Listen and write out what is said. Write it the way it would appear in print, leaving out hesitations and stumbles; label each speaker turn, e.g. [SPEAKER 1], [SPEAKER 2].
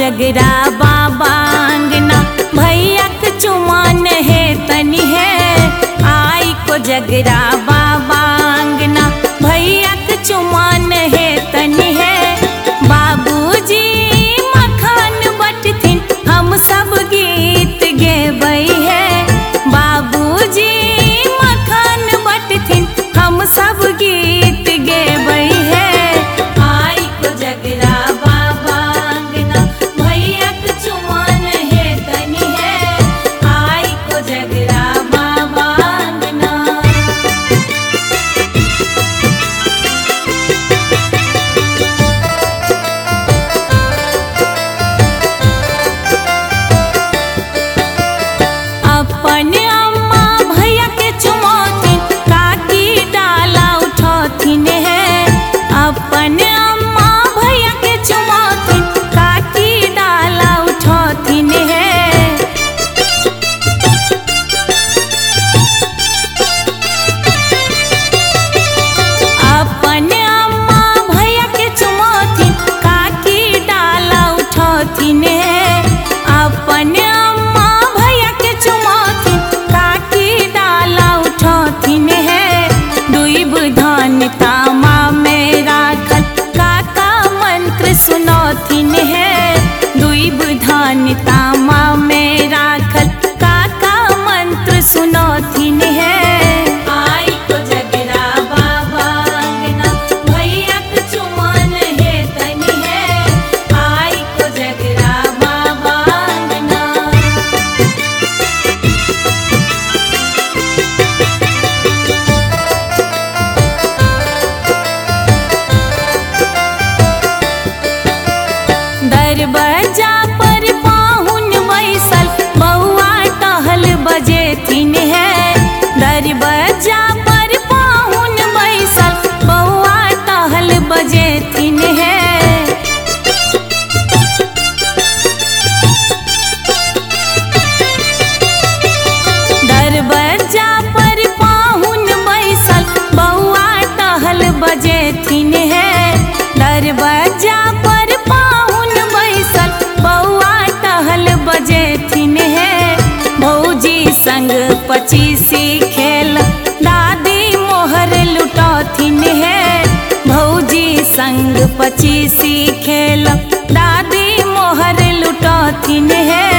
[SPEAKER 1] जगरा बाबा अंगना भैया के चुमान है तनी है। आई को जगरा बाबा अंगना भैया के चुमान है तनी है। बाबूजी मखान बटथिन हम सब गीत गेबै है। बाबूजी मखान बटथिन हम सब गीत गेबै है। आई को जगरा बाबा अंगना भैया के चुमान है तनी है। आई को जगरा बाबा अंगना। अपन अम्मा भैया के चुमौती काकी डाला उठौथिन है। अपन अम्मा भैया के चुमौती काकी डाला उठौथिन है। अपन अम्मा भैया के चुमौती काकी डाला उठौथिन है। अपन अम्मा भैया के चुमौती काकी डाला उठौथिन है। दुई बुधान तामा में राखल काका मंत्र सुनौथिन है। दुई बुधान तामा में राखल काका मंत्र सुनौथिन है। आई को जगरा बाबा अंगना भैया के चुमान है तनी है। आई को जगरा बाबा अंगना। दरबजा पर पाहुन बैसल बउआ टहल बजेथिन है। दरबजा पर पाहुन बैसल बउआ टहल बजेथिन है। दरबजा पर पाहुन बैसल बउआ टहल बजेथिन है। दरबजा पर पाहुन बैसल बउआ टहल बजेथिन है। भौजी संग पचीसी खेल दादी मोहर लुटौथिन है। भौजी संग पचीसी खेल दादी मोहर लुटौथिन है।